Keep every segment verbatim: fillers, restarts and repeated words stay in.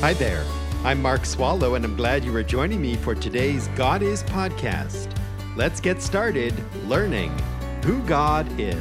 Hi there. I'm Mark Swallow, and I'm glad you are joining me for today's God Is podcast. Let's get started learning who God is.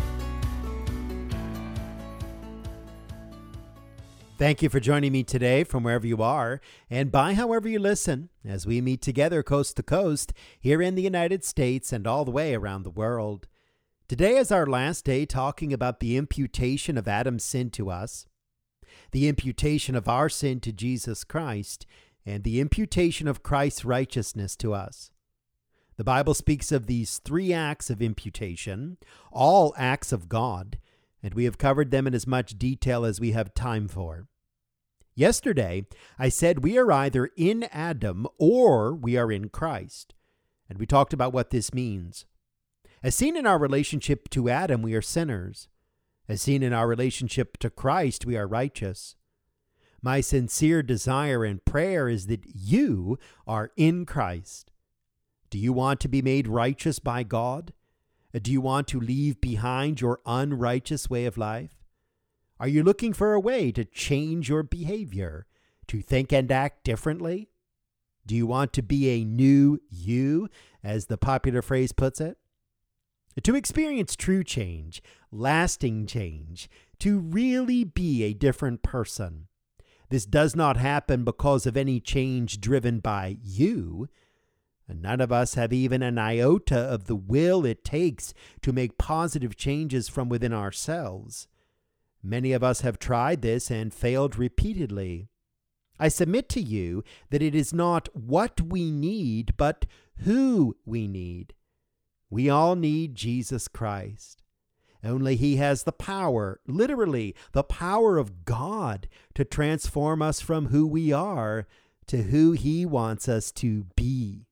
Thank you for joining me today from wherever you are and by however you listen as we meet together coast to coast here in the United States and all the way around the world. Today is our last day talking about the imputation of Adam's sin to us, the imputation of our sin to Jesus Christ, and the imputation of Christ's righteousness to us. The Bible speaks of these three acts of imputation, all acts of God, and we have covered them in as much detail as we have time for. Yesterday, I said we are either in Adam or we are in Christ, and we talked about what this means. As seen in our relationship to Adam, we are sinners. As seen in our relationship to Christ, we are righteous. My sincere desire and prayer is that you are in Christ. Do you want to be made righteous by God? Do you want to leave behind your unrighteous way of life? Are you looking for a way to change your behavior, to think and act differently? Do you want to be a new you, as the popular phrase puts it? To experience true change, lasting change, to really be a different person. This does not happen because of any change driven by you. And none of us have even an iota of the will it takes to make positive changes from within ourselves. Many of us have tried this and failed repeatedly. I submit to you that it is not what we need, but who we need. We all need Jesus Christ. Only He has the power, literally the power of God, to transform us from who we are to who He wants us to be.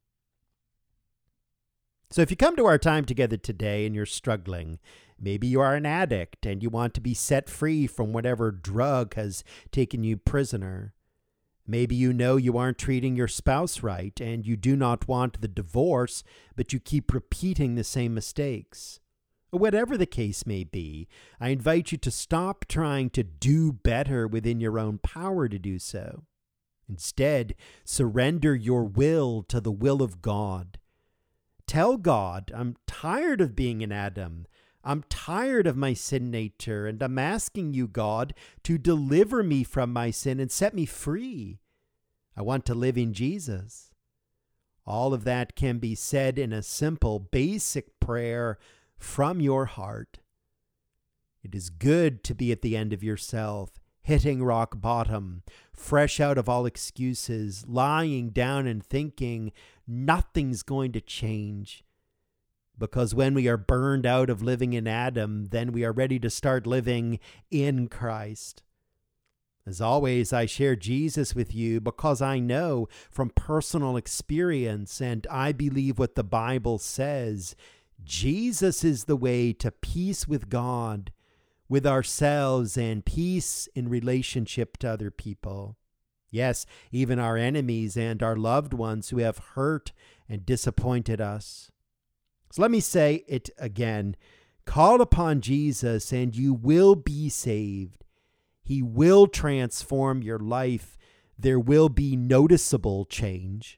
So if you come to our time together today and you're struggling, maybe you are an addict and you want to be set free from whatever drug has taken you prisoner. Maybe you know you aren't treating your spouse right and you do not want the divorce, but you keep repeating the same mistakes. Whatever the case may be, I invite you to stop trying to do better within your own power to do so. Instead, surrender your will to the will of God. Tell God, I'm tired of being an Adam. I'm tired of my sin nature, and I'm asking you, God, to deliver me from my sin and set me free. I want to live in Jesus. All of that can be said in a simple, basic prayer from your heart. It is good to be at the end of yourself, hitting rock bottom, fresh out of all excuses, lying down and thinking nothing's going to change. Because when we are burned out of living in Adam, then we are ready to start living in Christ. As always, I share Jesus with you because I know from personal experience, and I believe what the Bible says, Jesus is the way to peace with God, with ourselves, and peace in relationship to other people. Yes, even our enemies and our loved ones who have hurt and disappointed us. So let me say it again. Call upon Jesus and you will be saved. He will transform your life. There will be noticeable change.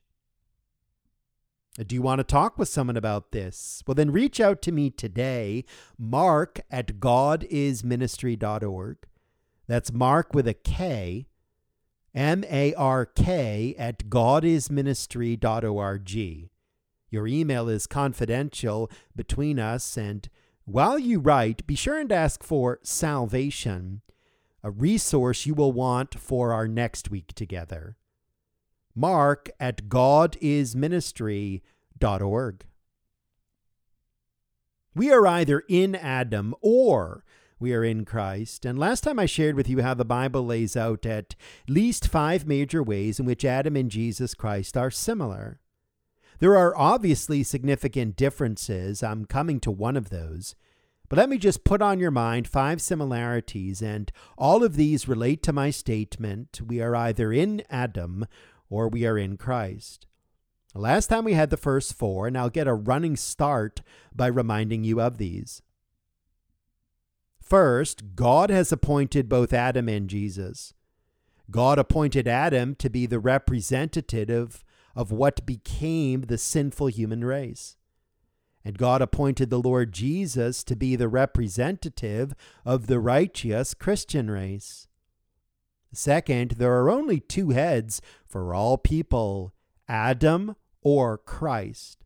Do you want to talk with someone about this? Well, then reach out to me today, Mark at god is ministry dot org. That's Mark with a K, M A R K at god is ministry dot org. Your email is confidential between us, and while you write, be sure and ask for salvation, a resource you will want for our next week together. Mark at god is ministry dot org. We are either in Adam or we are in Christ. And last time I shared with you how the Bible lays out at least five major ways in which Adam and Jesus Christ are similar. There are obviously significant differences. I'm coming to one of those. But let me just put on your mind five similarities, and all of these relate to my statement, we are either in Adam or we are in Christ. Last time we had the first four, and I'll get a running start by reminding you of these. First, God has appointed both Adam and Jesus. God appointed Adam to be the representative of what became the sinful human race. And God appointed the Lord Jesus to be the representative of the righteous Christian race. Second, there are only two heads for all people, Adam or Christ.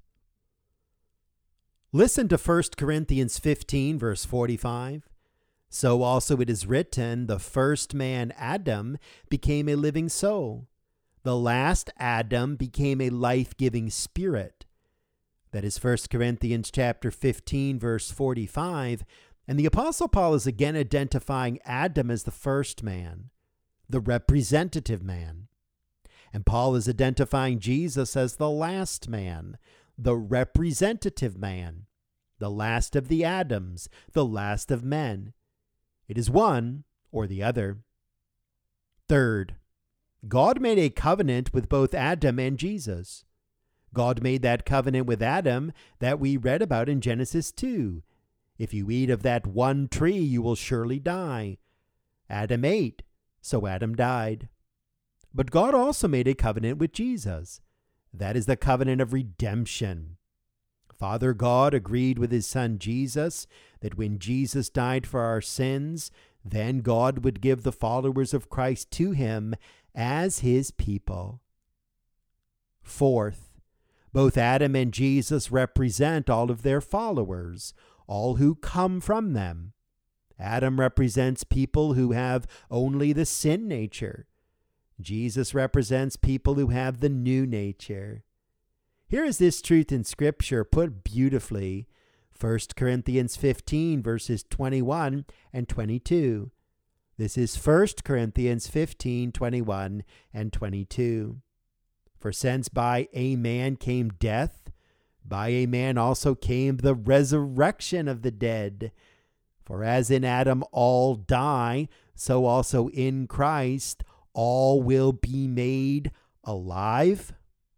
Listen to First Corinthians fifteen, verse forty-five. So also it is written, the first man, Adam, became a living soul. The last Adam became a life-giving spirit. That is First Corinthians chapter fifteen, verse forty-five. And the Apostle Paul is again identifying Adam as the first man, the representative man. And Paul is identifying Jesus as the last man, the representative man, the last of the Adams, the last of men. It is one or the other. Third, God made a covenant with both Adam and Jesus. God made that covenant with Adam that we read about in Genesis two. If you eat of that one tree, you will surely die. Adam ate, so Adam died. But God also made a covenant with Jesus. That is the covenant of redemption. Father God agreed with his son Jesus that when Jesus died for our sins, then God would give the followers of Christ to him as his people. Fourth, both Adam and Jesus represent all of their followers, all who come from them. Adam represents people who have only the sin nature. Jesus represents people who have the new nature. Here is this truth in Scripture put beautifully. First Corinthians fifteen, verses twenty-one and twenty-two. This is First Corinthians fifteen, twenty-one and twenty-two. For since by a man came death, by a man also came the resurrection of the dead. For as in Adam all die, so also in Christ all will be made alive.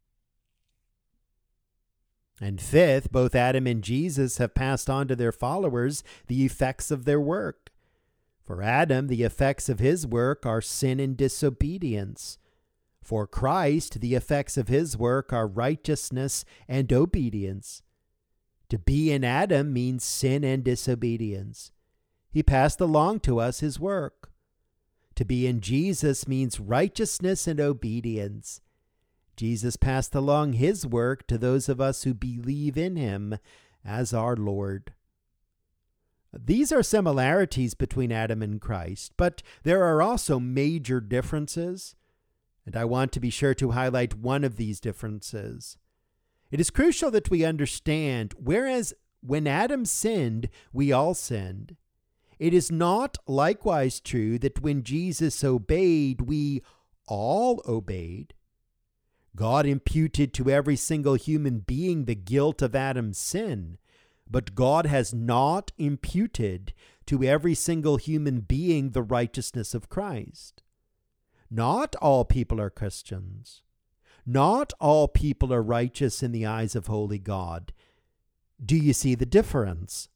And fifth, both Adam and Jesus have passed on to their followers the effects of their work. For Adam, the effects of his work are sin and disobedience. For Christ, the effects of his work are righteousness and obedience. To be in Adam means sin and disobedience. He passed along to us his work. To be in Jesus means righteousness and obedience. Jesus passed along his work to those of us who believe in him as our Lord. These are similarities between Adam and Christ, but there are also major differences, and I want to be sure to highlight one of these differences. It is crucial that we understand, whereas when Adam sinned, we all sinned, it is not likewise true that when Jesus obeyed, we all obeyed. God imputed to every single human being the guilt of Adam's sin, but God has not imputed to every single human being the righteousness of Christ. Not all people are Christians. Not all people are righteous in the eyes of holy God. Do you see the difference?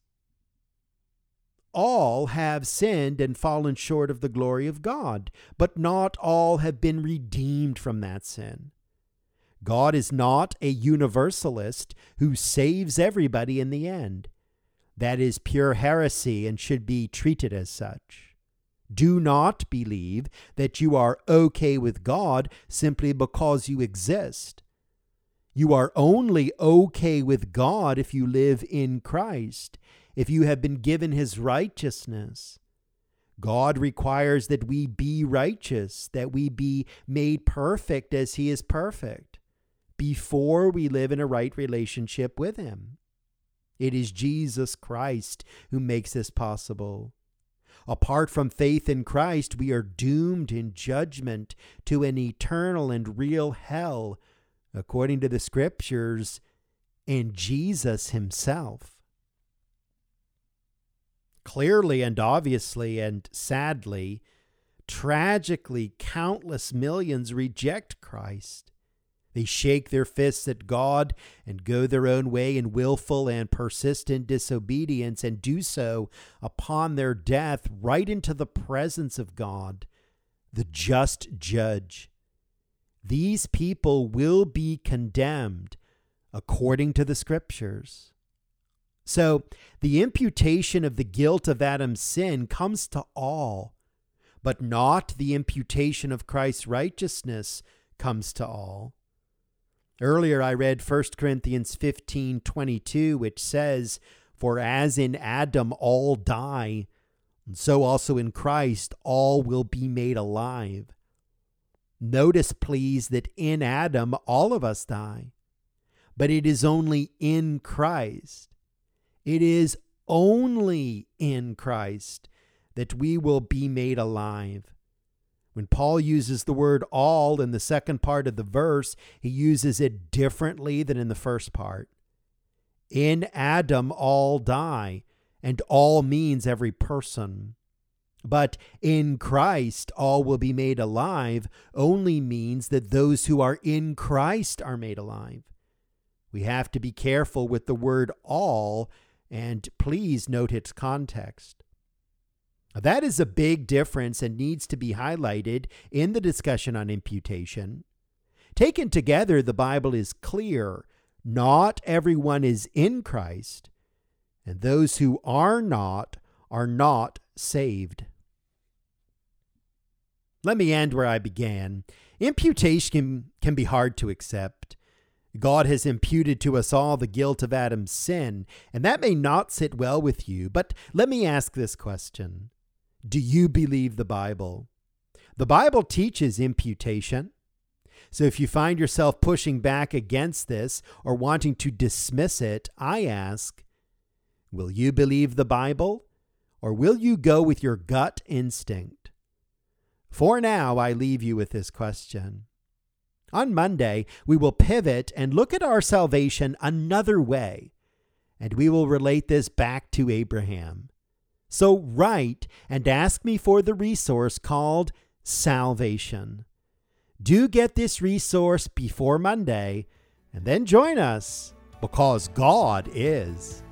All have sinned and fallen short of the glory of God, but not all have been redeemed from that sin. God is not a universalist who saves everybody in the end. That is pure heresy and should be treated as such. Do not believe that you are okay with God simply because you exist. You are only okay with God if you live in Christ, if you have been given his righteousness. God requires that we be righteous, that we be made perfect as he is perfect, before we live in a right relationship with him. It is Jesus Christ who makes this possible. Apart from faith in Christ, we are doomed in judgment to an eternal and real hell, according to the Scriptures and Jesus himself. Clearly and obviously and sadly, tragically, countless millions reject Christ. They shake their fists at God and go their own way in willful and persistent disobedience, and do so upon their death right into the presence of God, the just judge. These people will be condemned according to the Scriptures. So the imputation of the guilt of Adam's sin comes to all, but not the imputation of Christ's righteousness comes to all. Earlier I read First Corinthians fifteen twenty-two, which says, "For as in Adam all die, so also in Christ all will be made alive." Notice, please, that in Adam all of us die, but it is only in Christ. It is only in Christ that we will be made alive. When Paul uses the word all in the second part of the verse, he uses it differently than in the first part. In Adam all die, and all means every person. But in Christ all will be made alive only means that those who are in Christ are made alive. We have to be careful with the word all, and please note its context. That is a big difference and needs to be highlighted in the discussion on imputation. Taken together, the Bible is clear. Not everyone is in Christ, and those who are not are not saved. Let me end where I began. Imputation can be hard to accept. God has imputed to us all the guilt of Adam's sin, and that may not sit well with you, but let me ask this question. Do you believe the Bible? The Bible teaches imputation. So if you find yourself pushing back against this or wanting to dismiss it, I ask, will you believe the Bible, or will you go with your gut instinct? For now, I leave you with this question. On Monday, we will pivot and look at our salvation another way, and we will relate this back to Abraham. So write and ask me for the resource called Salvation. Do get this resource before Monday, and then join us, because God is.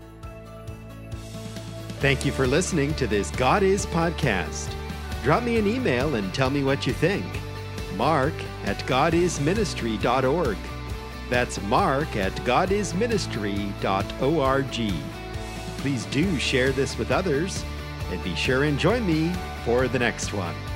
Thank you for listening to this God Is podcast. Drop me an email and tell me what you think. Mark at god is ministry dot org. That's Mark at god is ministry dot org. Please do share this with others, and be sure and join me for the next one.